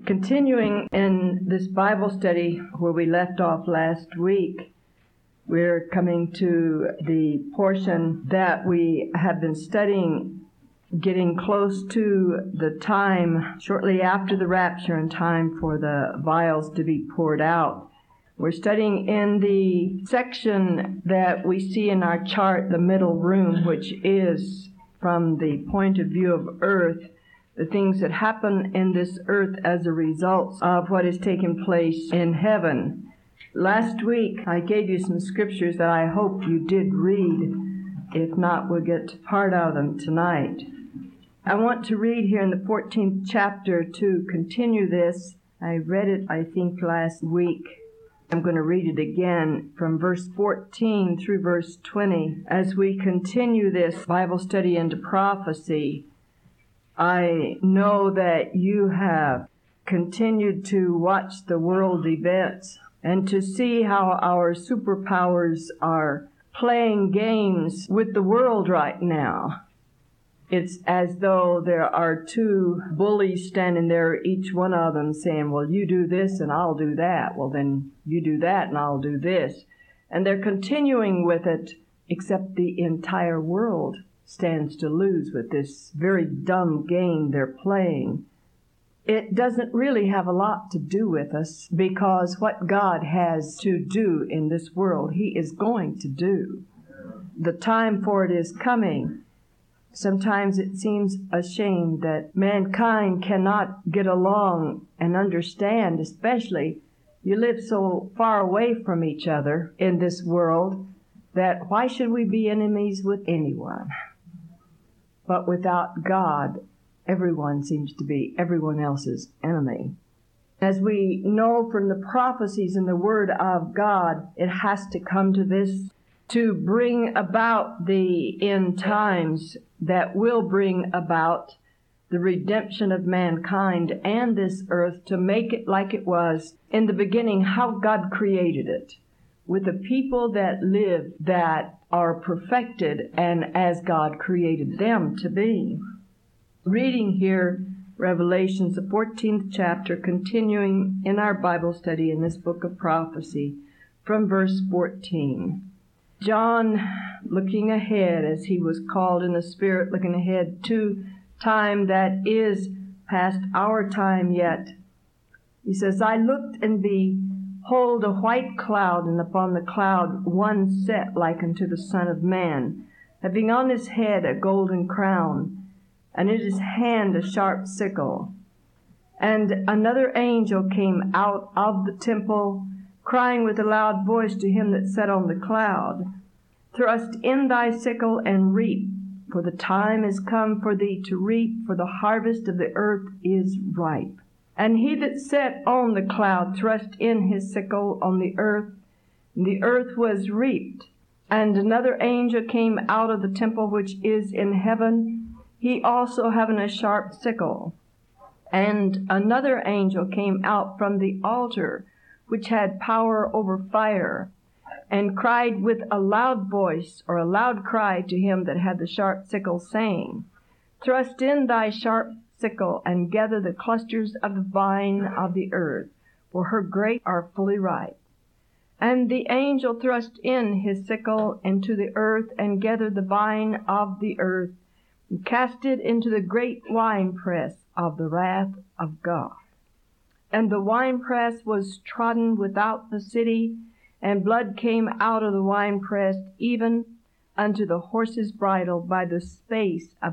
Continuing in this Bible study where we left off last week, we're coming to the portion that we have been studying, getting close to the time shortly after the rapture and time for the vials to be poured out. We're studying in the section that we see in our chart, the middle room, which is from the point of view of earth, the things that happen in this earth as a result of what is taking place in heaven. Last week, I gave you some scriptures that I hope you did read. If not, we'll get to part of them tonight. I want to read here in the 14th chapter to continue this. I read it, I think, last week. I'm going to read it again from verse 14 through verse 20. As we continue this Bible study into prophecy, I know that you have continued to watch the world events and to see how our superpowers are playing games with the world right now. It's as though there are two bullies standing there, each one of them saying, well, you do this and I'll do that. Well, then you do that and I'll do this. And they're continuing with it, except the entire world stands to lose with this very dumb game they're playing. It doesn't really have a lot to do with us, because what God has to do in this world, He is going to do. The time for it is coming. Sometimes it seems a shame that mankind cannot get along and understand, especially you live so far away from each other in this world, that why should we be enemies with anyone? But without God, everyone seems to be everyone else's enemy. As we know from the prophecies in the Word of God, it has to come to this to bring about the end times that will bring about the redemption of mankind and this earth, to make it like it was in the beginning, how God created it, with a people that live, that are perfected and as God created them to be. Reading here, Revelations, the 14th chapter, continuing in our Bible study in this book of prophecy, from verse 14. John, looking ahead, as he was called in the Spirit, looking ahead to time that is past our time yet. He says, I looked, and behold, a white cloud, and upon the cloud one set like unto the Son of Man, having on his head a golden crown, and in his hand a sharp sickle. And another angel came out of the temple, crying with a loud voice to him that sat on the cloud, Thrust in thy sickle and reap, for the time is come for thee to reap, for the harvest of the earth is ripe. And he that sat on the cloud thrust in his sickle on the earth, and the earth was reaped. And another angel came out of the temple which is in heaven, he also having a sharp sickle. And another angel came out from the altar, which had power over fire, and cried with a loud voice, or a loud cry, to him that had the sharp sickle, saying, Thrust in thy sharp sickle, and gather the clusters of the vine of the earth, for her grapes are fully ripe. And the angel thrust in his sickle into the earth, and gathered the vine of the earth, and cast it into the great winepress of the wrath of God. And the winepress was trodden without the city, and blood came out of the winepress, even unto the horse's bridle, by the space of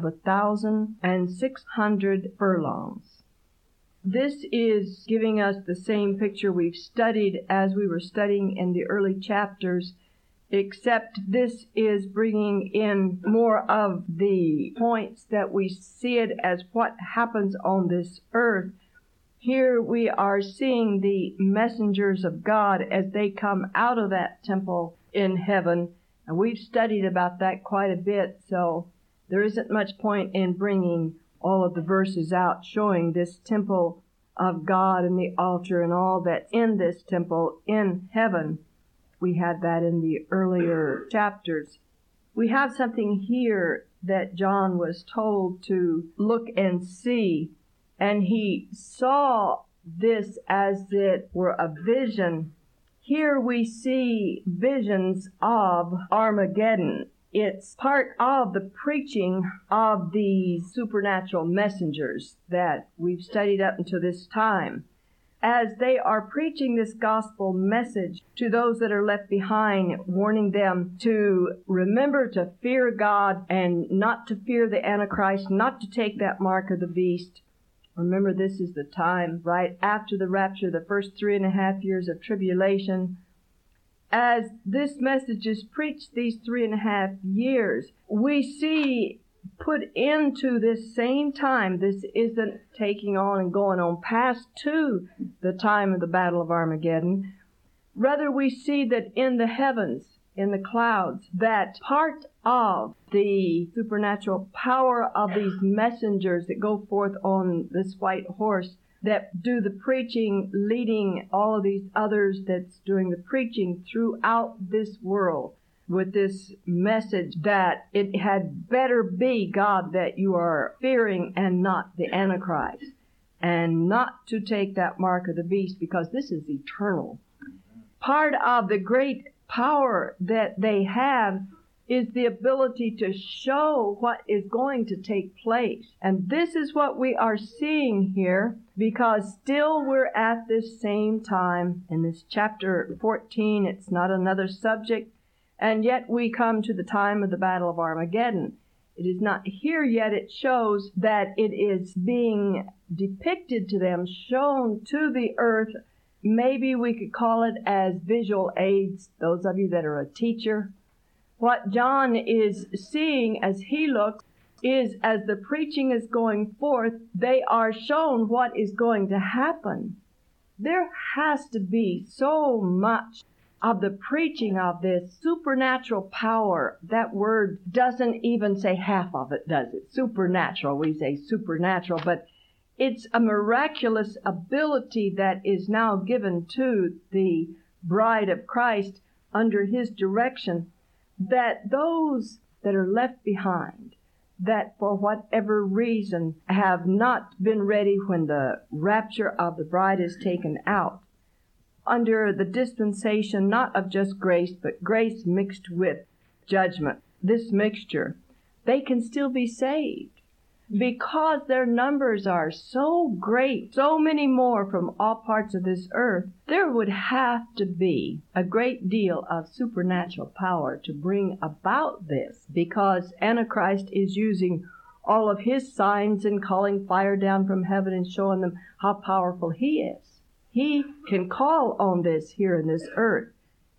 1,600 furlongs. This is giving us the same picture we've studied as we were studying in the early chapters, except this is bringing in more of the points that we see it as what happens on this earth. Here we are seeing the messengers of God as they come out of that temple in heaven. And we've studied about that quite a bit, so there isn't much point in bringing all of the verses out showing this temple of God and the altar and all that's in this temple in heaven. We had that in the earlier chapters. We have something here that John was told to look and see. And he saw this as it were a vision. Here we see visions of Armageddon. It's part of the preaching of the supernatural messengers that we've studied up until this time. As they are preaching this gospel message to those that are left behind, warning them to remember to fear God and not to fear the Antichrist, not to take that mark of the beast. Remember, this is the time right after the rapture, the first 3.5 years of tribulation. As this message is preached these 3.5 years, we see put into this same time, this isn't taking on and going on past to the time of the Battle of Armageddon. Rather, we see that in the heavens, in the clouds, that part of the supernatural power of these messengers that go forth on this white horse, that do the preaching, leading all of these others that's doing the preaching throughout this world, with this message that it had better be God that you are fearing and not the Antichrist, and not to take that mark of the beast, because this is eternal. Part of the great power that they have is the ability to show what is going to take place. And this is what we are seeing here, because still we're at this same time in this chapter 14. It's not another subject. And yet we come to the time of the Battle of Armageddon. It is not here yet. It shows that it is being depicted to them, shown to the earth. Maybe we could call it as visual aids, those of you that are a teacher. What John is seeing as he looks is, as the preaching is going forth, they are shown what is going to happen. There has to be so much of the preaching of this supernatural power. That word doesn't even say half of it, does it? Supernatural, we say supernatural, but it's a miraculous ability that is now given to the bride of Christ under his direction, that those that are left behind, that for whatever reason have not been ready when the rapture of the bride is taken out, under the dispensation not of just grace, but grace mixed with judgment, this mixture, they can still be saved, because their numbers are so great, so many more from all parts of this earth. There would have to be a great deal of supernatural power to bring about this, because Antichrist is using all of his signs and calling fire down from heaven and showing them how powerful he is. He can call on this here in this earth.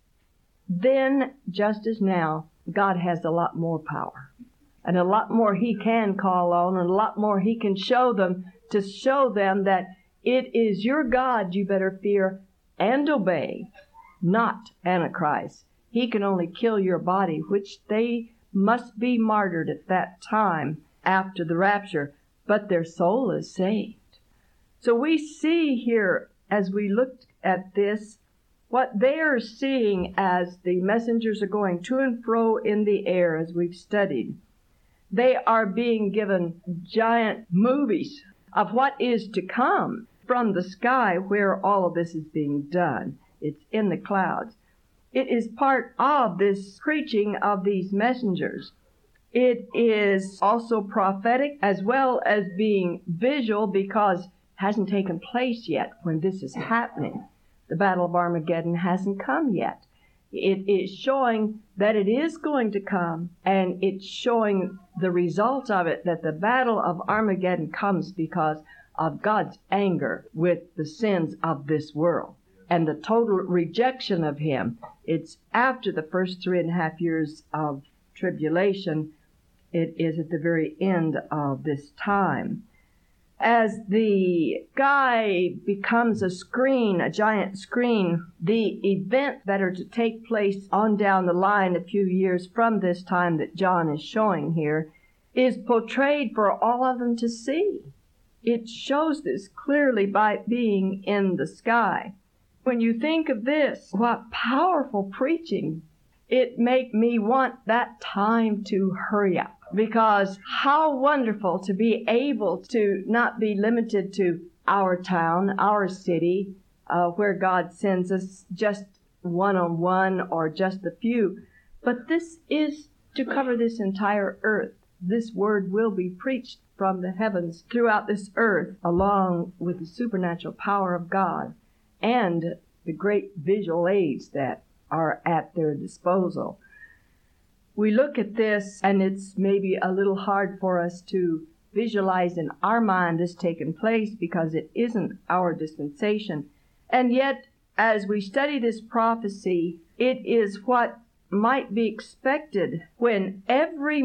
Then, just as now, God has a lot more power, and a lot more he can call on, and a lot more he can show them, to show them that it is your God you better fear and obey, not Antichrist. He can only kill your body, which they must be martyred at that time after the rapture, but their soul is saved. So we see here, as we looked at this, what they are seeing as the messengers are going to and fro in the air, as we've studied. They are being given giant movies of what is to come from the sky, where all of this is being done. It's in the clouds. It is part of this preaching of these messengers. It is also prophetic as well as being visual, because it hasn't taken place yet when this is happening. The Battle of Armageddon hasn't come yet. It is showing that it is going to come, and it's showing the result of it, that the Battle of Armageddon comes because of God's anger with the sins of this world and the total rejection of him. It's after the first 3.5 years of tribulation. It is at the very end of this time. As the sky becomes a screen, a giant screen, the events that are to take place on down the line a few years from this time that John is showing here is portrayed for all of them to see. It shows this clearly by being in the sky. When you think of this, what powerful preaching! It make me want that time to hurry up, because how wonderful to be able to not be limited to our town, our city, where God sends us just one-on-one or just a few. But this is to cover this entire earth. This word will be preached from the heavens throughout this earth, along with the supernatural power of God and the great visual aids that are at their disposal. We look at this, and it's maybe a little hard for us to visualize in our mind this taking place because it isn't our dispensation. And yet, as we study this prophecy, it is what might be expected when every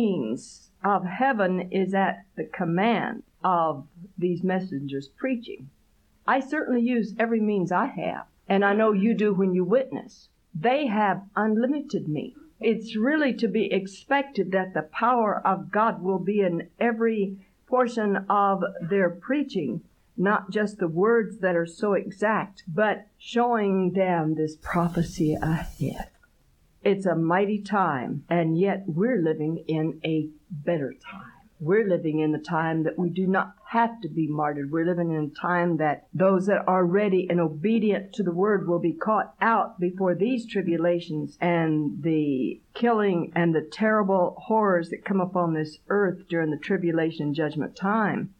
means of heaven is at the command of these messengers preaching. I certainly use every means I have, and I know you do when you witness. They have unlimited me. It's really to be expected that the power of God will be in every portion of their preaching, not just the words that are so exact, but showing them this prophecy ahead. It's a mighty time, and yet we're living in a better time. We're living in the time that we do not have to be martyred. We're living in a time that those that are ready and obedient to the word will be caught out before these tribulations and the killing and the terrible horrors that come upon this earth during the tribulation judgment time.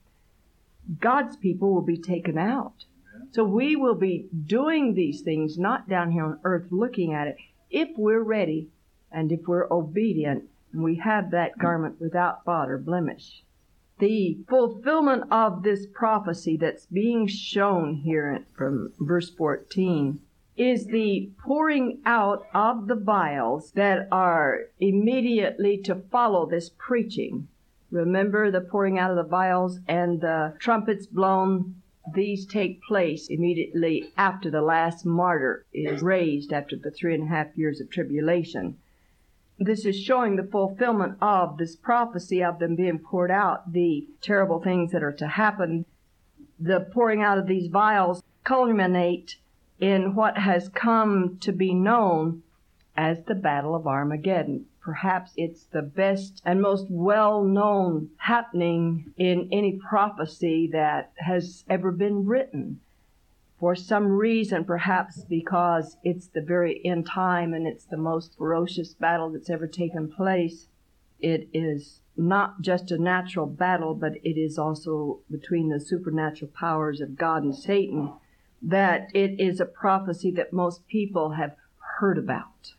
God's people will be taken out. So we will be doing these things, not down here on earth looking at it, if we're ready and if we're obedient. And we have that garment without spot or blemish. The fulfillment of this prophecy that's being shown here from verse 14 is the pouring out of the vials that are immediately to follow this preaching. Remember the pouring out of the vials and the trumpets blown. These take place immediately after the last martyr is raised after the 3.5 years of tribulation. This is showing the fulfillment of this prophecy of them being poured out, the terrible things that are to happen. The pouring out of these vials culminate in what has come to be known as the Battle of Armageddon. Perhaps it's the best and most well-known happening in any prophecy that has ever been written. For some reason, perhaps because it's the very end time and it's the most ferocious battle that's ever taken place, it is not just a natural battle, but it is also between the supernatural powers of God and Satan, that it is a prophecy that most people have heard about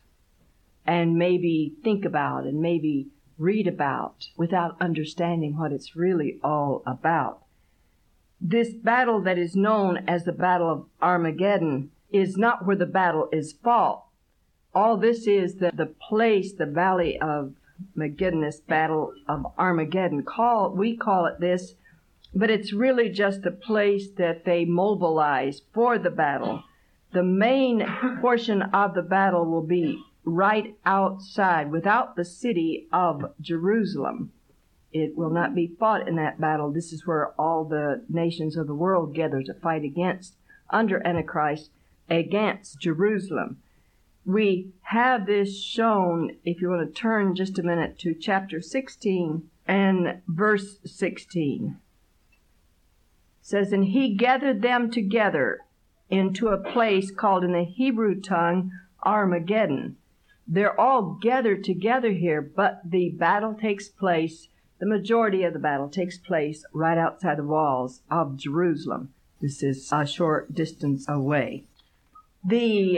and maybe think about and maybe read about without understanding what it's really all about. This battle that is known as the Battle of Armageddon is not where the battle is fought. All this is the place, the Valley of Megiddo, this Battle of Armageddon. We call it this, but it's really just the place that they mobilize for the battle. The main portion of the battle will be right outside, without the city of Jerusalem. It will not be fought in that battle. This is where all the nations of the world gather to fight under Antichrist, against Jerusalem. We have this shown, if you want to turn just a minute to chapter 16 and verse 16. It says, "And he gathered them together into a place called in the Hebrew tongue Armageddon." They're all gathered together here, but the battle takes place, the majority of the battle takes place right outside the walls of Jerusalem. This is a short distance away. The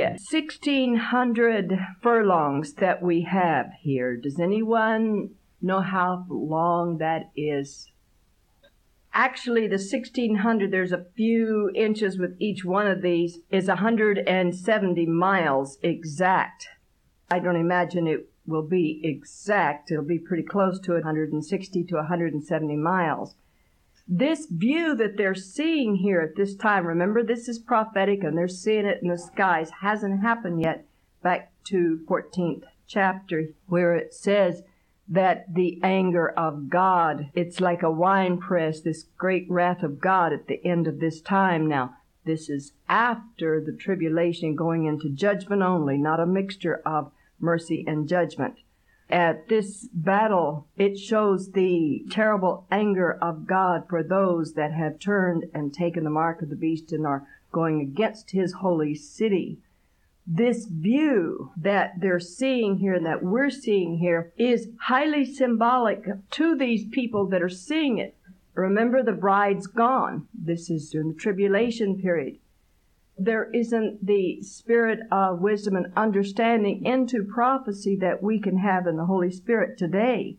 1,600 furlongs that we have here, does anyone know how long that is? Actually, the 1,600, there's a few inches with each one of these, is 170 miles exact. I don't imagine it will be exact. It'll be pretty close to 160 to 170 miles. This view that they're seeing here at this time, remember this is prophetic and they're seeing it in the skies, hasn't happened yet. Back to 14th chapter where it says that the anger of God, it's like a winepress, this great wrath of God at the end of this time. Now, this is after the tribulation, going into judgment only, not a mixture of mercy and judgment. at this battle, it shows the terrible anger of God for those that have turned and taken the mark of the beast and are going against his holy city. This view that they're seeing here and that we're seeing here is highly symbolic to these people that are seeing it. Remember, the bride's gone. This is during the tribulation period. There isn't the spirit of wisdom and understanding into prophecy that we can have in the Holy Spirit today.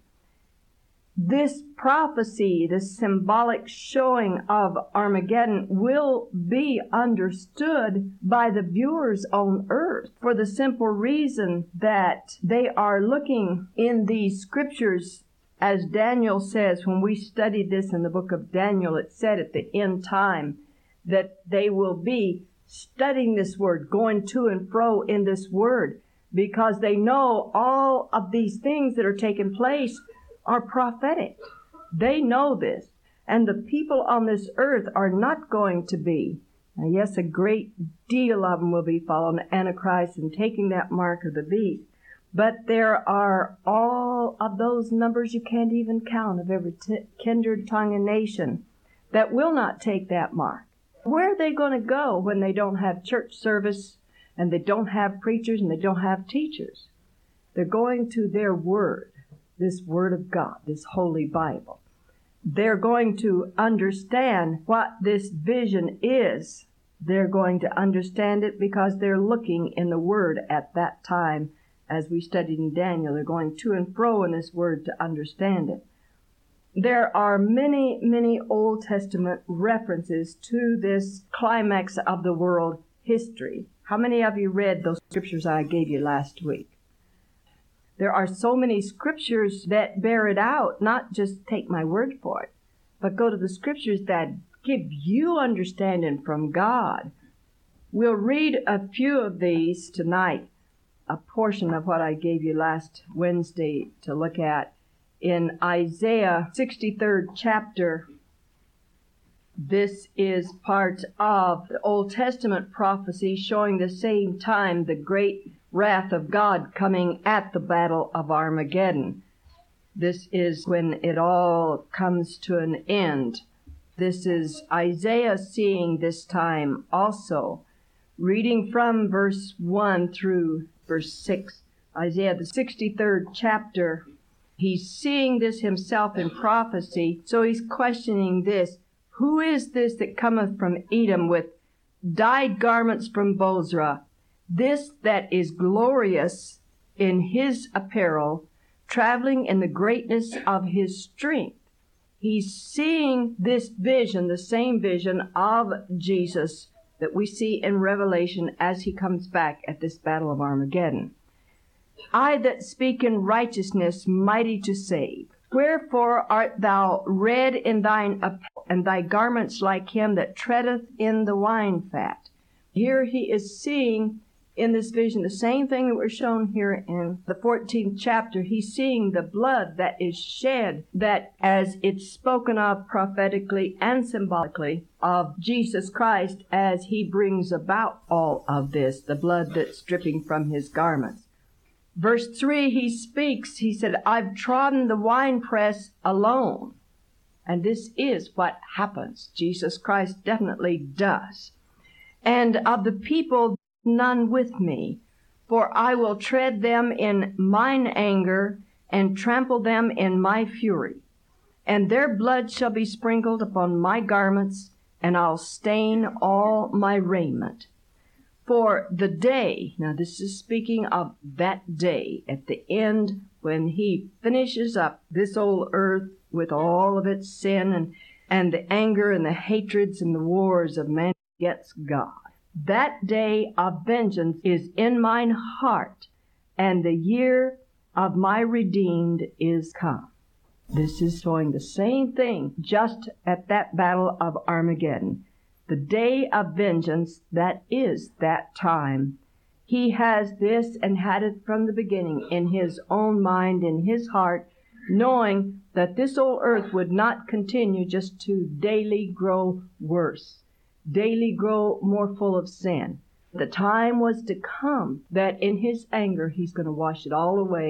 This prophecy, this symbolic showing of Armageddon, will be understood by the viewers on earth for the simple reason that they are looking in these scriptures. As Daniel says, when we studied this in the book of Daniel, it said at the end time that they will be studying this word, going to and fro in this word, because they know all of these things that are taking place are prophetic. They know this. And the people on this earth are not going to be. Now, yes, a great deal of them will be following Antichrist and taking that mark of the beast. But there are all of those numbers you can't even count of every kindred, tongue, and nation that will not take that mark. Where are they going to go when they don't have church service and they don't have preachers and they don't have teachers? They're going to their word, this word of God, this holy Bible. They're going to understand what this vision is. They're going to understand it because they're looking in the word at that time. As we studied in Daniel, they're going to and fro in this word to understand it. There are many, many Old Testament references to this climax of the world history. How many of you read those scriptures I gave you last week? There are so many scriptures that bear it out, not just take my word for it, but go to the scriptures that give you understanding from God. We'll read a few of these tonight, a portion of what I gave you last Wednesday to look at. In Isaiah 63rd chapter, this is part of the Old Testament prophecy showing the same time the great wrath of God coming at the battle of Armageddon. This is when it all comes to an end. This is Isaiah seeing this time also. Reading from verse 1 through verse 6, Isaiah the 63rd chapter, he's seeing this himself in prophecy, so he's questioning this. Who is this that cometh from Edom with dyed garments from Bozrah? This that is glorious in his apparel, traveling in the greatness of his strength. He's seeing this vision, the same vision of Jesus that we see in Revelation as he comes back at this battle of Armageddon. I that speak in righteousness, mighty to save. Wherefore art thou red in thine apparel, and thy garments like him that treadeth in the wine fat? Here he is seeing in this vision the same thing that we're shown here in the 14th chapter. He's seeing the blood that is shed, that as it's spoken of prophetically and symbolically of Jesus Christ as he brings about all of this, the blood that's dripping from his garments. Verse 3, he speaks, he said, I've trodden the winepress alone. And this is what happens. Jesus Christ definitely does. And of the people, none with me, for I will tread them in mine anger and trample them in my fury. And their blood shall be sprinkled upon my garments, and I'll stain all my raiment. For the day, now this is speaking of that day at the end when he finishes up this old earth with all of its sin and the anger and the hatreds and the wars of man against God. That day of vengeance is in mine heart, and the year of my redeemed is come. This is showing the same thing just at that battle of Armageddon. The day of vengeance, that is that time. He has this and had it from the beginning in his own mind, in his heart, knowing that this old earth would not continue just to daily grow worse, daily grow more full of sin. The time was to come that in his anger he's going to wash it all away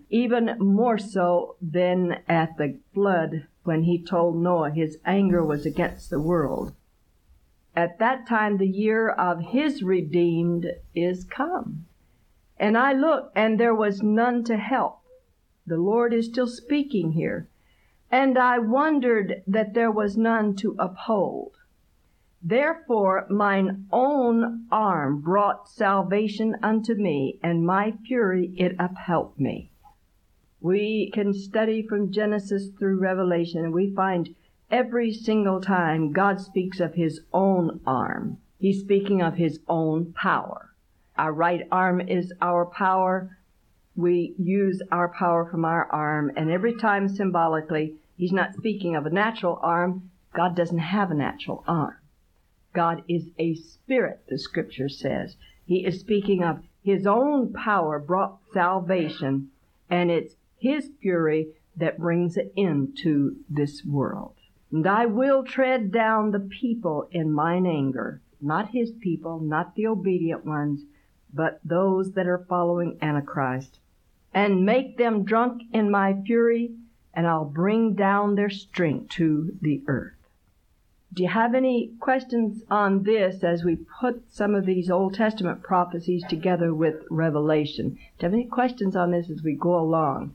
even more so than at the flood when he told Noah his anger was against the world. At that time the year of his redeemed is come. And I looked, and there was none to help. The Lord is still speaking here. And I wondered that there was none to uphold. Therefore mine own arm brought salvation unto me, and my fury it uphelped me. We can study from Genesis through Revelation, and we find every single time God speaks of his own arm, he's speaking of his own power. Our right arm is our power. We use our power from our arm, and every time symbolically, he's not speaking of a natural arm. God doesn't have a natural arm. God is a spirit, the scripture says. He is speaking of his own power brought salvation, and it's his fury that brings it into this world. And I will tread down the people in mine anger, not his people, not the obedient ones, but those that are following Antichrist, and make them drunk in my fury, and I'll bring down their strength to the earth. Do you have any questions on this as we put some of these Old Testament prophecies together with Revelation? Do you have any questions on this as we go along?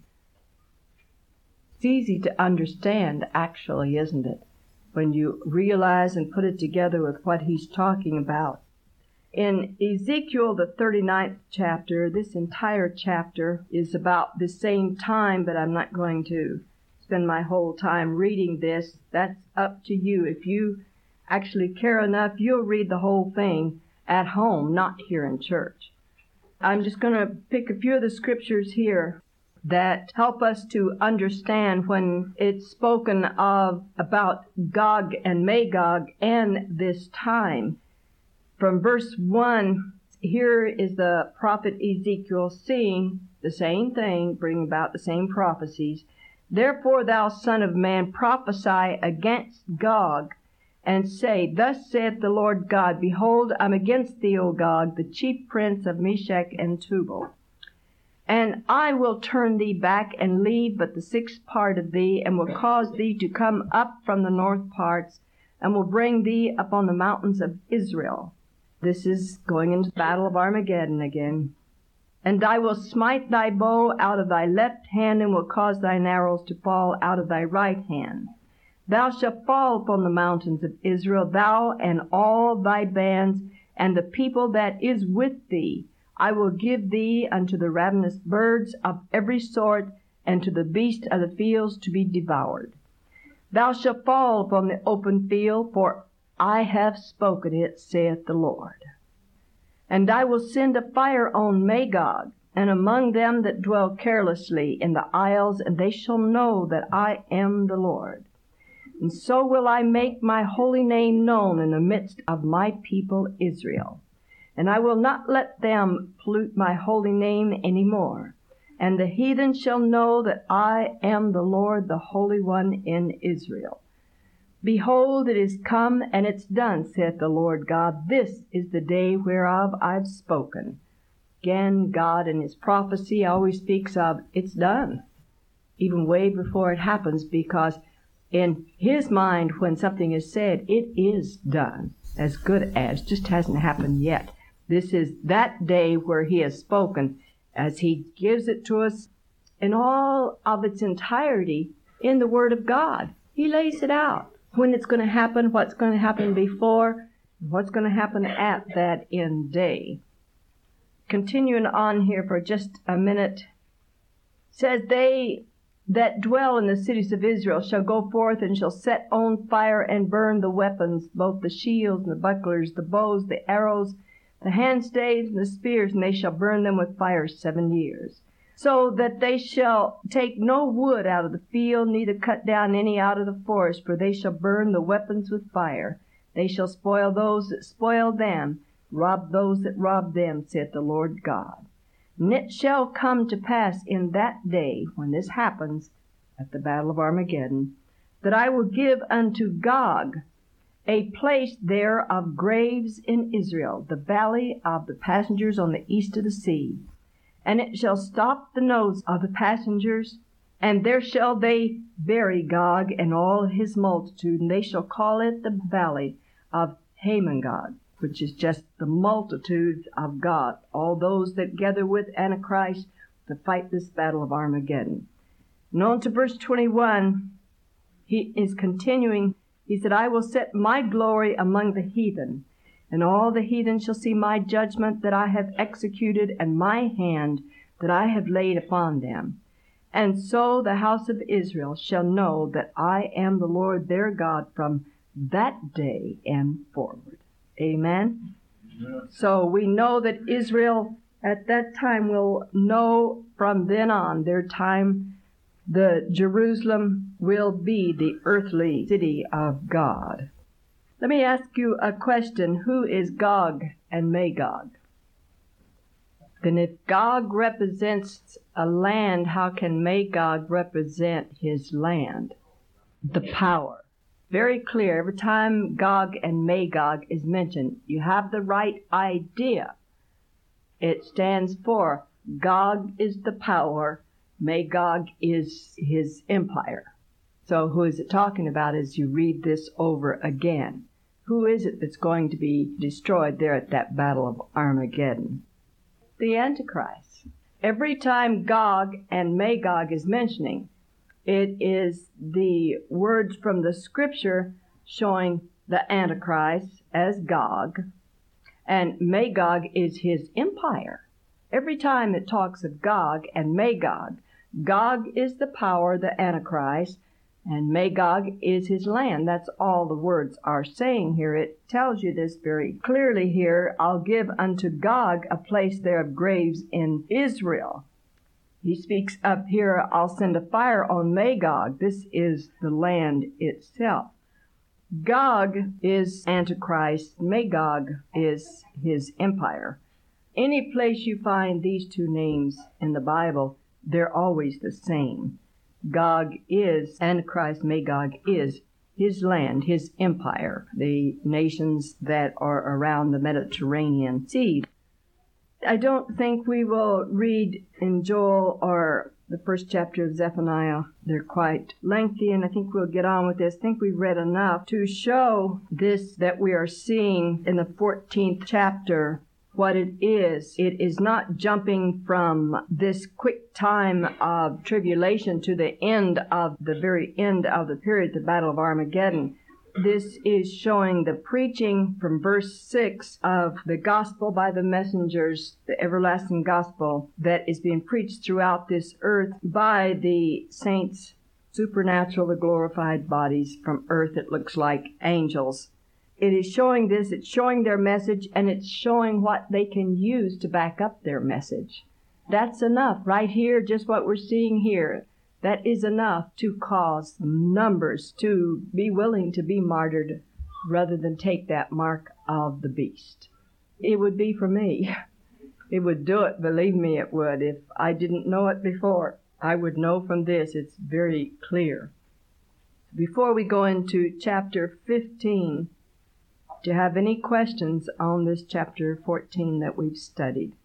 It's easy to understand, actually, isn't it, when you realize and put it together with what he's talking about. In Ezekiel, the 39th chapter, this entire chapter is about the same time, but I'm not going to spend my whole time reading this. That's up to you. If you actually care enough, you'll read the whole thing at home, not here in church. I'm just going to pick a few of the scriptures here that help us to understand when it's spoken of about Gog and Magog and this time. From verse 1, here is the prophet Ezekiel seeing the same thing, bringing about the same prophecies. Therefore, thou son of man, prophesy against Gog, and say, Thus saith the Lord God, Behold, I'm against thee, O Gog, the chief prince of Meshech and Tubal. And I will turn thee back, and leave but the sixth part of thee, and will cause thee to come up from the north parts, and will bring thee upon the mountains of Israel. This is going into the battle of Armageddon again. And I will smite thy bow out of thy left hand, and will cause thine arrows to fall out of thy right hand. Thou shalt fall upon the mountains of Israel, thou and all thy bands, and the people that is with thee. I will give thee unto the ravenous birds of every sort, and to the beasts of the fields to be devoured. Thou shalt fall upon the open field, for I have spoken it, saith the Lord. And I will send a fire on Magog, and among them that dwell carelessly in the isles, and they shall know that I am the Lord. And so will I make my holy name known in the midst of my people Israel. And I will not let them pollute my holy name any more. And the heathen shall know that I am the Lord, the Holy One in Israel. Behold, it is come, and it's done, saith the Lord God. This is the day whereof I've spoken. Again, God in his prophecy always speaks of, it's done, even way before it happens, because in his mind, when something is said, it is done, as good as, just hasn't happened yet. This is that day where he has spoken, as he gives it to us in all of its entirety in the Word of God. He lays it out. When it's going to happen, what's going to happen before, what's going to happen at that end day. Continuing on here for just a minute, says, They that dwell in the cities of Israel shall go forth and shall set on fire and burn the weapons, both the shields and the bucklers, the bows, the arrows, the handstaves and the spears, and they shall burn them with fire 7 years. So that they shall take no wood out of the field, neither cut down any out of the forest, for they shall burn the weapons with fire. They shall spoil those that spoil them, rob those that rob them, saith the Lord God. And it shall come to pass in that day, when this happens, at the battle of Armageddon, that I will give unto Gog a place there of graves in Israel, the valley of the passengers on the east of the sea. and it shall stop the nose of the passengers, and there shall they bury Gog and all his multitude, and they shall call it the valley of Hamon-Gog, which is just the multitudes of God, all those that gather with Antichrist to fight this battle of Armageddon. And on to verse 21, he is continuing. He said, I will set my glory among the heathen, and all the heathen shall see my judgment that I have executed, and my hand that I have laid upon them. And so the house of Israel shall know that I am the Lord their God from that day and forward. Amen? Amen. So we know that Israel at that time will know from then on, their time, the Jerusalem will be the earthly city of God. Let me ask you a question. Who is Gog and Magog? Then if Gog represents a land, how can Magog represent his land? The power. Very clear. Every time Gog and Magog is mentioned, you have the right idea. It stands for Gog is the power, Magog is his empire. So who is it talking about as you read this over again? Who is it that's going to be destroyed there at that battle of Armageddon? The Antichrist. Every time Gog and Magog is mentioning, it is the words from the Scripture showing the Antichrist as Gog, and Magog is his empire. Every time it talks of Gog and Magog, Gog is the power, the Antichrist, and Magog is his land. That's all the words are saying here. It tells you this very clearly here. I'll give unto Gog a place there of graves in Israel. He speaks up here, I'll send a fire on Magog. This is the land itself. Gog is Antichrist. Magog is his empire. Any place you find these two names in the Bible, they're always the same. Gog is Antichrist, Magog is his land, his empire, the nations that are around the Mediterranean Sea. I don't think we will read in Joel or the first chapter of Zephaniah. They're quite lengthy, and I think we'll get on with this. I think we've read enough to show this that we are seeing in the 14th chapter what it is. It is not jumping from this quick time of tribulation to the end of the very end of the period, the Battle of Armageddon. This is showing the preaching from verse 6 of the gospel by the messengers, the everlasting gospel that is being preached throughout this earth by the saints, supernatural, the glorified bodies from earth. It looks like angels. It is showing this, it's showing their message, and it's showing what they can use to back up their message. That's enough right here, just what we're seeing here. That is enough to cause numbers to be willing to be martyred rather than take that mark of the beast. It would be for me. It would do it, believe me it would. If I didn't know it before, I would know from this. It's very clear. Before we go into chapter 15, do you have any questions on this chapter 14 that we've studied?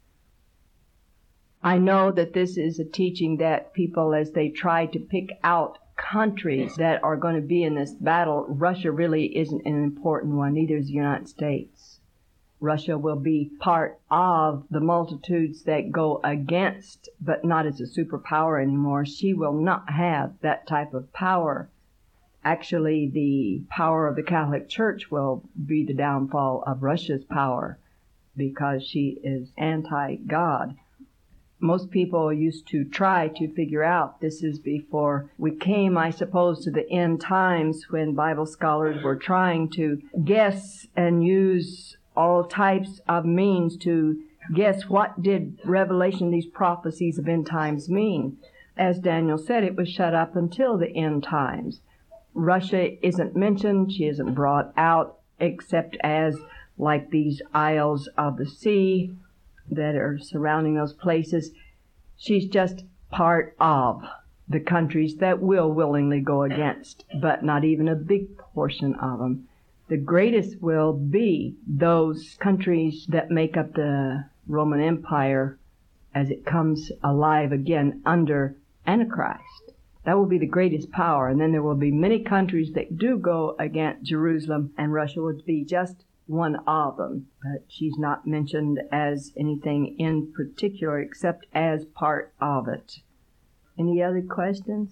I know that this is a teaching that people, as they try to pick out countries that are going to be in this battle, Russia really isn't an important one, neither is the United States. Russia will be part of the multitudes that go against, but not as a superpower anymore. She will not have that type of power. Actually, the power of the Catholic Church will be the downfall of Russia's power because she is anti-God. Most people used to try to figure out, this is before we came, I suppose, to the end times when Bible scholars were trying to guess and use all types of means to guess what did Revelation, these prophecies of end times mean. As Daniel said, it was shut up until the end times. Russia isn't mentioned, she isn't brought out, except as like these isles of the sea that are surrounding those places. She's just part of the countries that will willingly go against, but not even a big portion of them. The greatest will be those countries that make up the Roman Empire as it comes alive again under Antichrist. That will be the greatest power, and then there will be many countries that do go against Jerusalem, and Russia would be just one of them. But she's not mentioned as anything in particular except as part of it. Any other questions?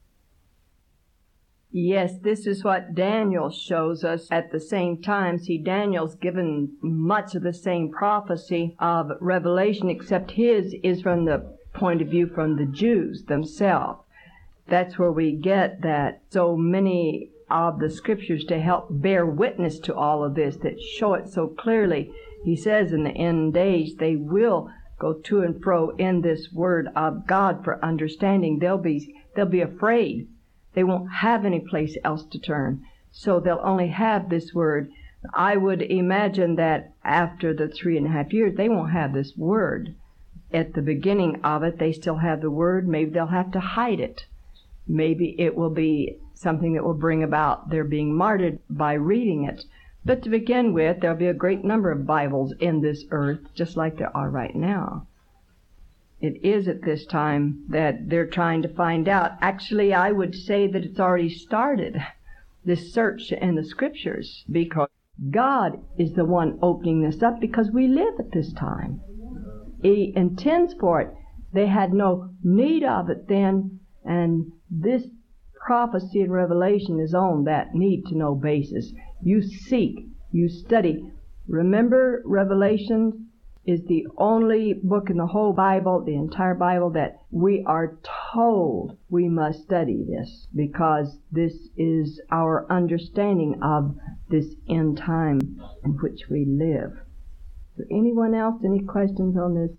Yes, this is what Daniel shows us at the same time. See, Daniel's given much of the same prophecy of Revelation, except his is from the point of view from the Jews themselves. That's where we get that so many of the scriptures to help bear witness to all of this, that show it so clearly. He says in the end days they will go to and fro in this word of God for understanding. They'll be afraid. They won't have any place else to turn. So they'll only have this word. I would imagine that after the 3.5 years, they won't have this word. At the beginning of it, they still have the word. Maybe they'll have to hide it. Maybe it will be something that will bring about their being martyred by reading it. But to begin with, there'll be a great number of Bibles in this earth, just like there are right now. It is at this time that they're trying to find out. Actually, I would say that it's already started, this search in the scriptures, because God is the one opening this up, because we live at this time. He intends for it. They had no need of it then, and this prophecy and revelation is on that need-to-know basis. You seek, you study. Remember, Revelation is the only book in the whole Bible, the entire Bible, that we are told we must study this, because this is our understanding of this end time in which we live. So anyone else, any questions on this?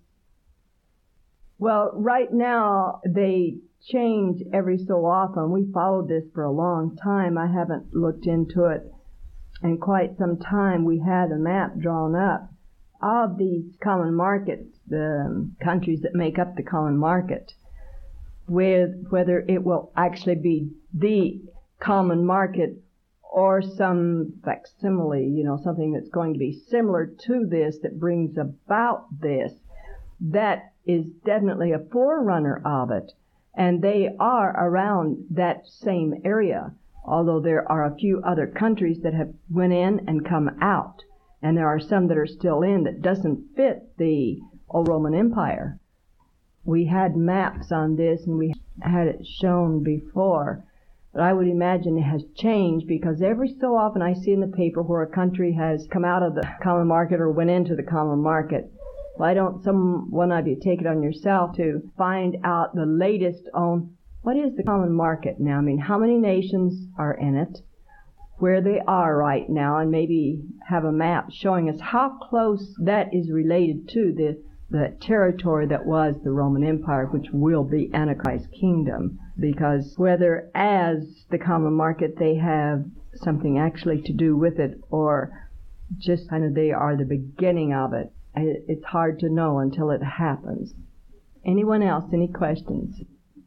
Well, right now, they change every so often. We followed this for a long time. I haven't looked into it in quite some time. We had a map drawn up of these common markets, the countries that make up the common market, whether it will actually be the common market or some facsimile, something that's going to be similar to this that brings about this. That is definitely a forerunner of it. And they are around that same area, although there are a few other countries that have went in and come out. And there are some that are still in that doesn't fit the old Roman Empire. We had maps on this and we had it shown before. But I would imagine it has changed, because every so often I see in the paper where a country has come out of the common market or went into the common market. Why don't one of you take it on yourself to find out the latest on what is the common market now? I mean, how many nations are in it, where they are right now, and maybe have a map showing us how close that is related to the territory that was the Roman Empire, which will be Antichrist's kingdom. Because whether as the common market they have something actually to do with it, or just kind of they are the beginning of it, it's hard to know until it happens. Anyone else? Any questions?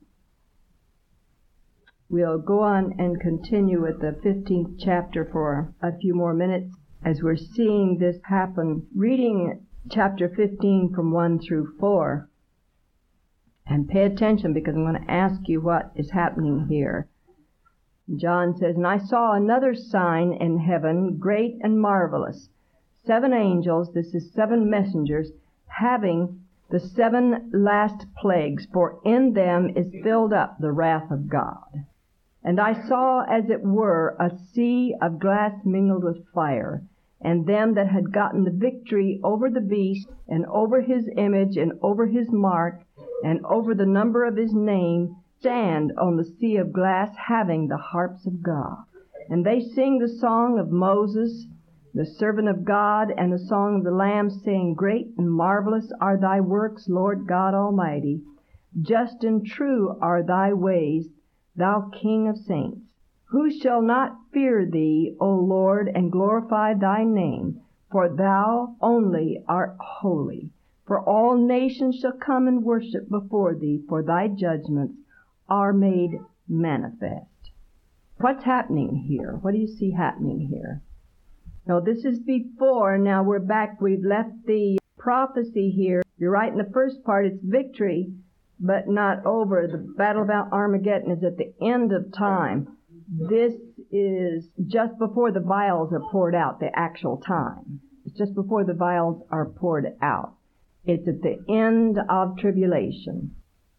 We'll go on and continue with the 15th chapter for a few more minutes as we're seeing this happen. Reading chapter 15 from 1 through 4. And pay attention, because I'm going to ask you what is happening here. John says, "And I saw another sign in heaven, great and marvelous. 7 angels," this is 7 messengers, "having the 7 last plagues, for in them is filled up the wrath of God. And I saw, as it were, a sea of glass mingled with fire, and them that had gotten the victory over the beast, and over his image, and over his mark, and over the number of his name, stand on the sea of glass, having the harps of God. And they sing the song of Moses, the servant of God, and the song of the Lamb, saying, Great and marvelous are thy works, Lord God Almighty. Just and true are thy ways, thou King of saints. Who shall not fear thee, O Lord, and glorify thy name? For thou only art holy. For all nations shall come and worship before thee, for thy judgments are made manifest." What's happening here? What do you see happening here? Now, this is before. Now we're back. We've left the prophecy here. You're right in the first part, it's victory, but not over. The Battle of Armageddon is at the end of time. This is just before the vials are poured out, the actual time. It's just before the vials are poured out. It's at the end of tribulation.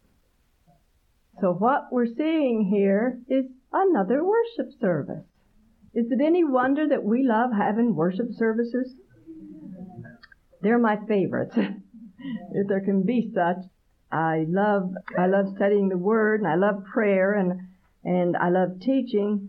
So what we're seeing here is another worship service. Is it any wonder that we love having worship services? They're my favorites, if there can be such. I love studying the Word, and I love prayer, and I love teaching.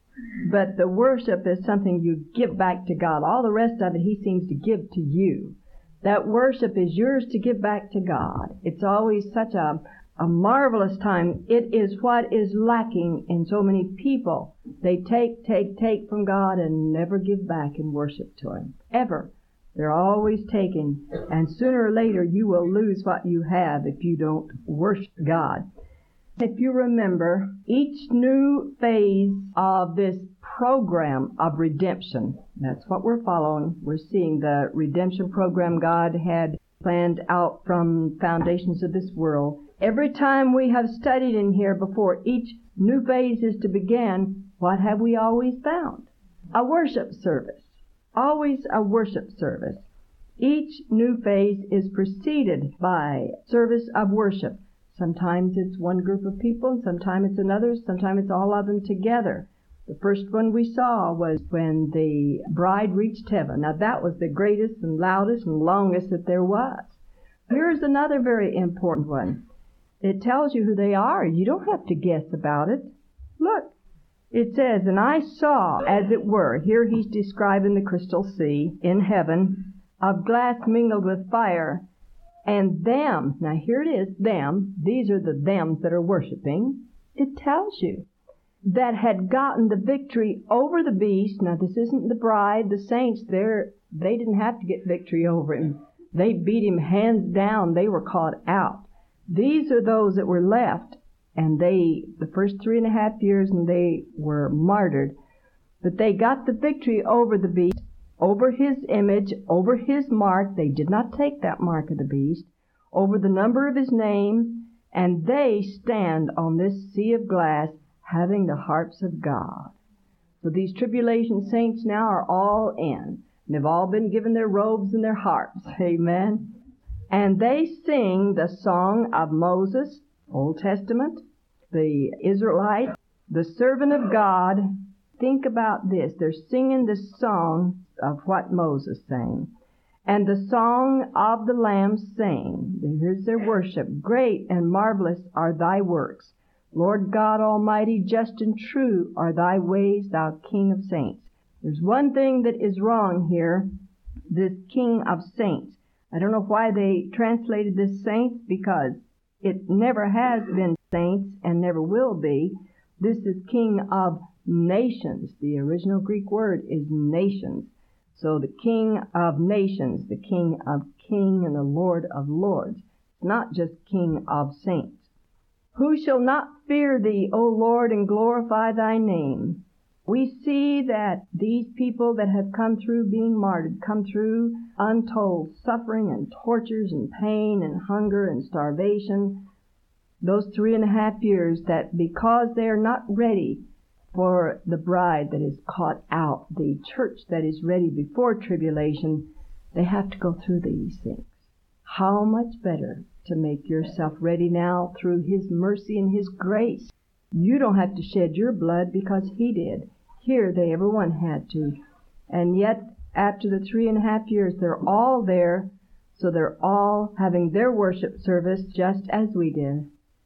But the worship is something you give back to God. All the rest of it He seems to give to you. That worship is yours to give back to God. It's always such a marvelous time. It is what is lacking in so many people. They take from God and never give back in worship to Him. Ever. They're always taking. And sooner or later you will lose what you have if you don't worship God. If you remember, each new phase of this program of redemption, that's what we're following. We're seeing the redemption program God had planned out from foundations of this world. Every time we have studied in here before each new phase is to begin, what have we always found? A worship service. Always a worship service. Each new phase is preceded by service of worship. Sometimes it's one group of people, and sometimes it's another, sometimes it's all of them together. The first one we saw was when the bride reached heaven. Now that was the greatest and loudest and longest that there was. Here's another very important one. It tells you who they are. You don't have to guess about it. Look, it says, and I saw, as it were, here he's describing the crystal sea in heaven, of glass mingled with fire, and them, now here it is, them, these are the thems that are worshiping, it tells you, that had gotten the victory over the beast. Now this isn't the bride, the saints, they didn't have to get victory over him. They beat him hands down, they were caught out. These are those that were left, and the first 3.5 years, and they were martyred. But they got the victory over the beast, over his image, over his mark. They did not take that mark of the beast, over the number of his name, and they stand on this sea of glass having the harps of God. So these tribulation saints now are all in, and they've all been given their robes and their harps. Amen. And they sing the song of Moses, Old Testament, the Israelite, the servant of God. Think about this. They're singing the song of what Moses sang. And the song of the Lamb sang. Here's their worship. Great and marvelous are thy works. Lord God Almighty, just and true are thy ways, thou King of saints. There's one thing that is wrong here, this King of saints. I don't know why they translated this saints, because it never has been saints and never will be. This is King of nations. The original Greek word is nations. So the King of nations, the King of kings and the Lord of lords. It's not just King of saints. Who shall not fear thee, O Lord, and glorify thy name? We see that these people that have come through being martyred, come through untold suffering and tortures and pain and hunger and starvation, those 3.5 years, that because they are not ready for the bride that is caught out, the church that is ready before tribulation, they have to go through these things. How much better to make yourself ready now through His mercy and His grace. You don't have to shed your blood because He did. Here everyone had to. And yet, after the 3.5 years, they're all there, so they're all having their worship service just as we did.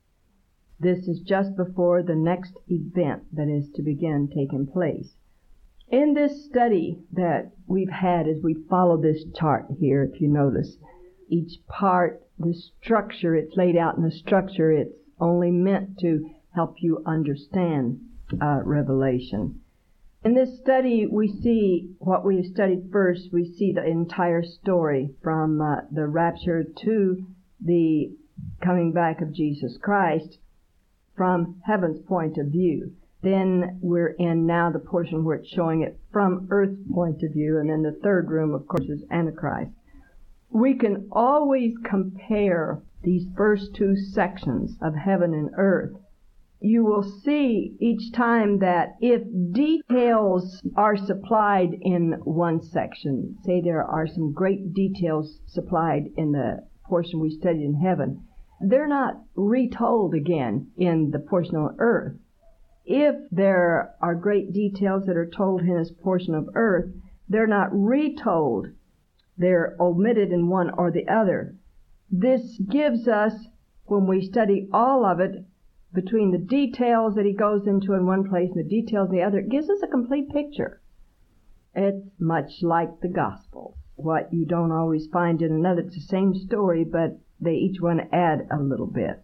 This is just before the next event that is to begin taking place. In this study that we've had as we follow this chart here, if you notice, each part, the structure, it's laid out in the structure. It's only meant to help you understand Revelation. In this study, we see what we have studied first. We see the entire story from the rapture to the coming back of Jesus Christ from heaven's point of view. Then we're in now the portion where it's showing it from earth's point of view. And then the third room, of course, is Antichrist. we can always compare these first two sections of heaven and earth. You will see each time that if details are supplied in one section, say there are some great details supplied in the portion we studied in heaven, they're not retold again in the portion on earth. If there are great details that are told in this portion of earth, they're not retold. They're omitted in one or the other. This gives us, when we study all of it, between the details that he goes into in one place and the details in the other, it gives us a complete picture. It's much like the Gospels. What you don't always find in another, it's the same story, but they each one add a little bit.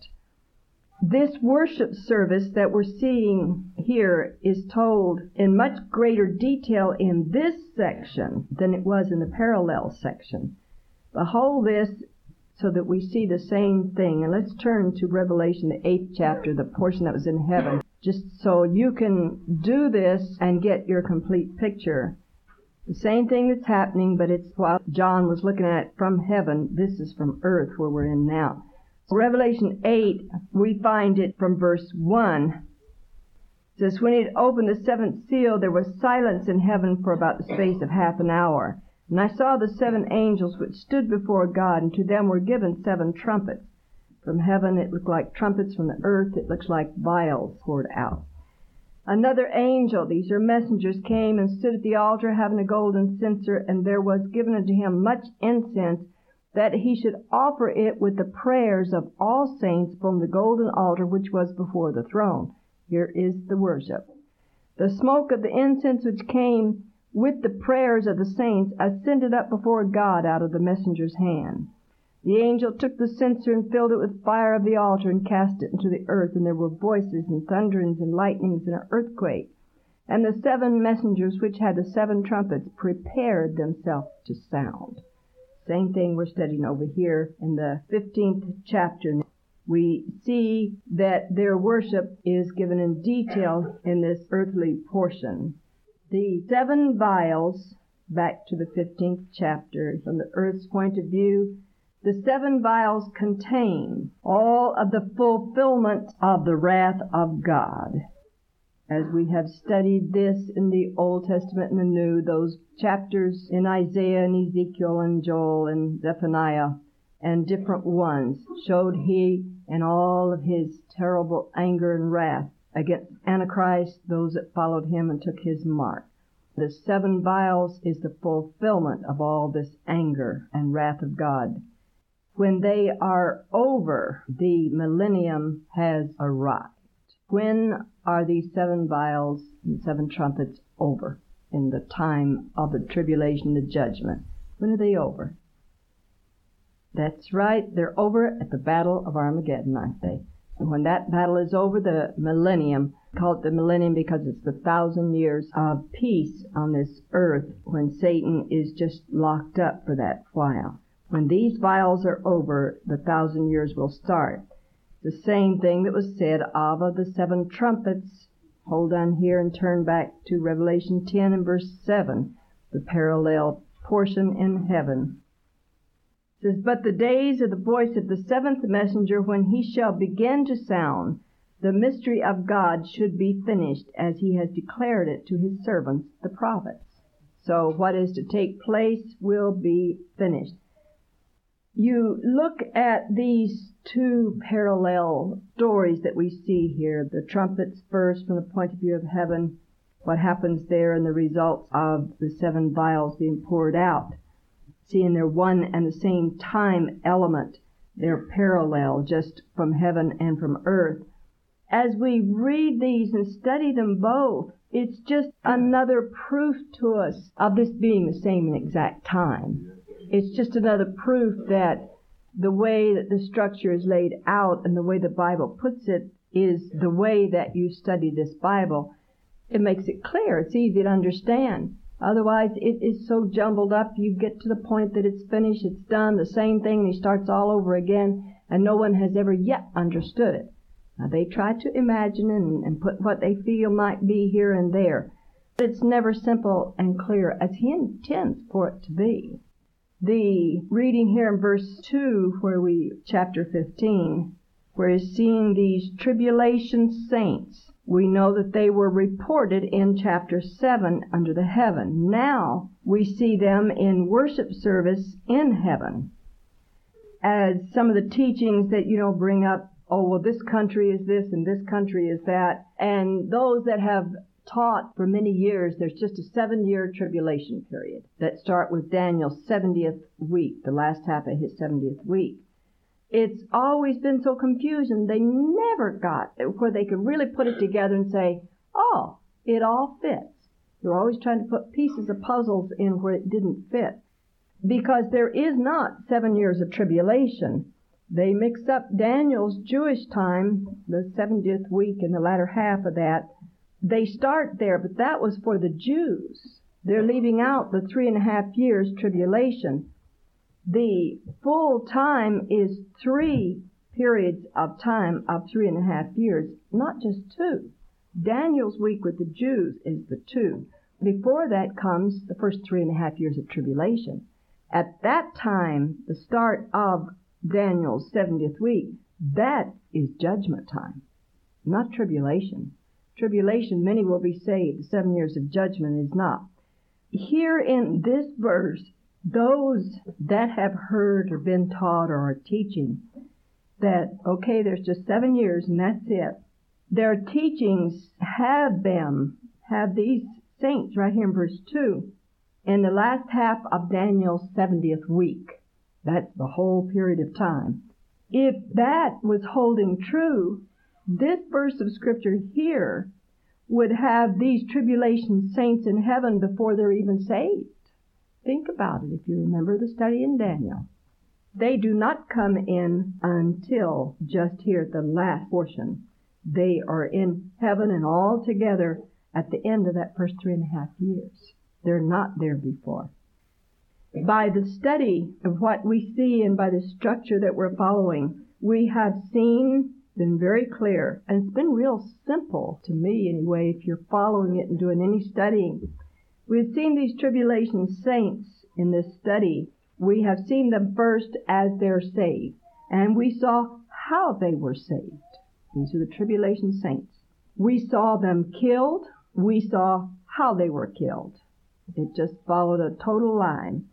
This worship service that we're seeing here is told in much greater detail in this section than it was in the parallel section. Behold this so that we see the same thing. And let's turn to Revelation, the 8th chapter, the portion that was in heaven, just so you can do this and get your complete picture. The same thing that's happening, but it's what John was looking at from heaven. This is from earth where we're in now. Revelation 8, we find it from verse 1. It says, when he had opened the seventh seal, there was silence in heaven for about the space of half an hour. And I saw the seven angels which stood before God, and to them were given seven trumpets. From heaven it looked like trumpets, from the earth it looks like vials poured out. Another angel, these are messengers, came and stood at the altar having a golden censer, and there was given unto him much incense, that he should offer it with the prayers of all saints from the golden altar which was before the throne. Here is the worship. The smoke of the incense which came with the prayers of the saints ascended up before God out of the messenger's hand. The angel took the censer and filled it with fire of the altar and cast it into the earth, and there were voices and thunderings and lightnings and an earthquake. And the seven messengers which had the seven trumpets prepared themselves to sound. Same thing we're studying over here in the 15th chapter. We see that their worship is given in detail in this earthly portion. The seven vials, back to the 15th chapter, from the earth's point of view, the seven vials contain all of the fulfillment of the wrath of God. As we have studied this in the Old Testament and the New, those chapters in Isaiah and Ezekiel and Joel and Zephaniah and different ones showed he in all of his terrible anger and wrath against Antichrist, those that followed him and took his mark. The seven vials is the fulfillment of all this anger and wrath of God. When they are over, the millennium has arrived. When are these seven vials and seven trumpets over? In the time of the tribulation, the judgment. When are they over? That's right, they're over at the Battle of Armageddon, aren't they? And when that battle is over, the millennium, call it the millennium because it's the 1,000 years of peace on this earth when Satan is just locked up for that while. When these vials are over, the 1,000 years will start. The same thing that was said of the seven trumpets. Hold on here and turn back to Revelation 10 and verse 7, the parallel portion in heaven. It says, but the days of the voice of the seventh messenger, when he shall begin to sound, the mystery of God should be finished, as he has declared it to his servants, the prophets. So what is to take place will be finished. You look at these two parallel stories that we see here, the trumpets first from the point of view of heaven, what happens there and the results of the seven vials being poured out. Seeing they're one and the same time element, they're parallel just from heaven and from earth. As we read these and study them both, it's just another proof to us of this being the same exact time. It's just another proof that the way that the structure is laid out and the way the Bible puts it is the way that you study this Bible. It makes it clear. It's easy to understand. Otherwise, it is so jumbled up, you get to the point that it's finished, it's done, the same thing, and he starts all over again, and no one has ever yet understood it. Now, they try to imagine and put what they feel might be here and there. But it's never simple and clear as he intends for it to be. The reading here in verse 2, chapter 15, where he's seeing these tribulation saints. We know that they were reported in chapter 7 under the heaven. Now we see them in worship service in heaven. As some of the teachings that, bring up, oh, well, this country is this and this country is that. And those that have taught for many years, there's just a 7-year tribulation period that start with Daniel's 70th week, the last half of his 70th week. It's always been so confusing. They never got where they could really put it together and say, oh, it all fits. They're always trying to put pieces of puzzles in where it didn't fit. Because there is not 7 years of tribulation. They mix up Daniel's Jewish time, the 70th week and the latter half of that. They start there, but that was for the Jews. They're leaving out the 3.5 years tribulation. The full time is 3 periods of time of 3.5 years, not just 2. Daniel's week with the Jews is the 2. Before that comes the first 3.5 years of tribulation. At that time, the start of Daniel's 70th week, that is judgment time, not tribulation. Tribulation, many will be saved. The 7 years of judgment is not. Here in this verse, those that have heard or been taught or are teaching that, okay, there's just 7 years and that's it. Their teachings have these saints right here in verse 2 in the last half of Daniel's 70th week. That's the whole period of time. If that was holding true, this verse of Scripture here would have these tribulation saints in heaven before they're even saved. Think about it if you remember the study in Daniel. They do not come in until just here at the last portion. They are in heaven and all together at the end of that first 3.5 years. They're not there before. By the study of what we see and by the structure that we're following, we have been very clear, and it's been real simple to me anyway, if you're following it and doing any studying. We've seen these tribulation saints in this study. We have seen them first as they're saved, and we saw how they were saved. These are the tribulation saints. We saw them killed. We saw how they were killed. It just followed a total line.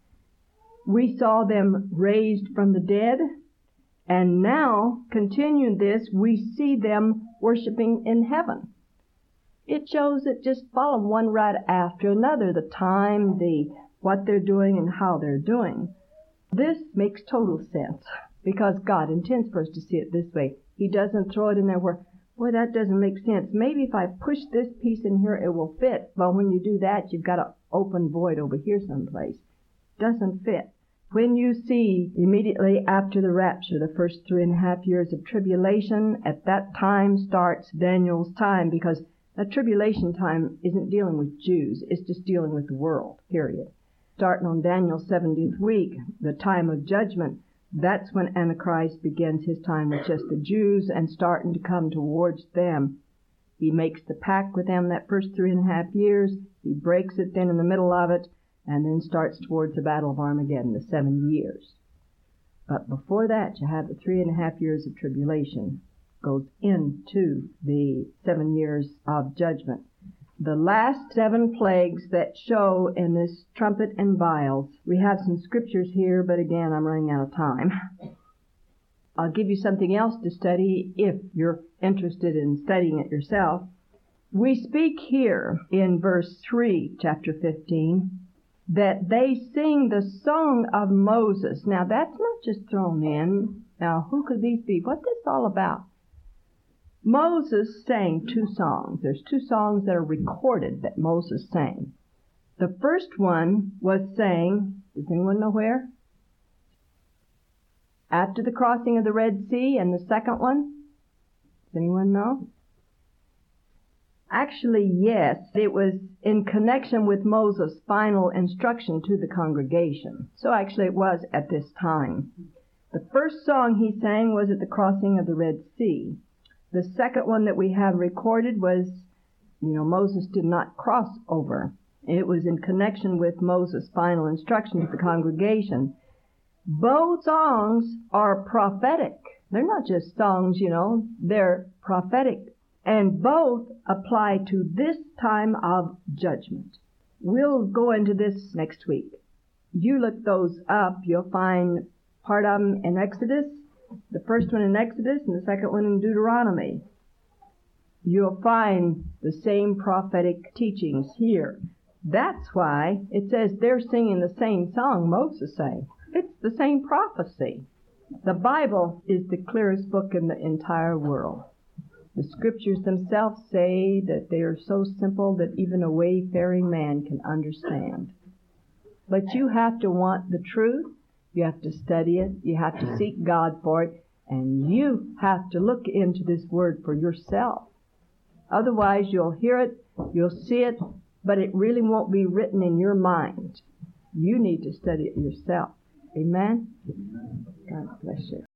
We saw them raised from the dead, and now, continuing this, we see them worshiping in heaven. It shows it just followed one right after another, the time, what they're doing, and how they're doing. This makes total sense, because God intends for us to see it this way. He doesn't throw it in there where, boy, that doesn't make sense. Maybe if I push this piece in here, it will fit. But when you do that, you've got an open void over here someplace. Doesn't fit. When you see immediately after the rapture, the first 3.5 years of tribulation, at that time starts Daniel's time, because that tribulation time isn't dealing with Jews. It's just dealing with the world, period. Starting on Daniel's 70th week, the time of judgment, that's when Antichrist begins his time with just the Jews and starting to come towards them. He makes the pact with them that first 3.5 years. He breaks it then in the middle of it, and then starts towards the Battle of Armageddon, the 7 years. But before that, you have the 3.5 years of tribulation. Goes into the 7 years of judgment. The last 7 plagues that show in this trumpet and vials, we have some scriptures here, but again, I'm running out of time. I'll give you something else to study if you're interested in studying it yourself. We speak here in verse 3, chapter 15, that they sing the song of Moses. Now, that's not just thrown in. Now, who could these be? What's this all about? Moses sang 2 songs. There's 2 songs that are recorded that Moses sang. The first one was sang, does anyone know where? After the crossing of the Red Sea. And the second one? Does anyone know? Actually, yes. It was in connection with Moses' final instruction to the congregation. So actually it was at this time. The first song he sang was at the crossing of the Red Sea. The second one that we have recorded was, Moses did not cross over. It was in connection with Moses' final instruction to the congregation. Both songs are prophetic. They're not just songs, they're prophetic. And both apply to this time of judgment. We'll go into this next week. You look those up, you'll find part of them in Exodus, the first one in Exodus and the second one in Deuteronomy. You'll find the same prophetic teachings here. That's why it says they're singing the same song Moses sang. It's the same prophecy. The Bible is the clearest book in the entire world. The scriptures themselves say that they are so simple that even a wayfaring man can understand. But you have to want the truth, you have to study it, you have to seek God for it, and you have to look into this word for yourself. Otherwise, you'll hear it, you'll see it, but it really won't be written in your mind. You need to study it yourself. Amen? God bless you.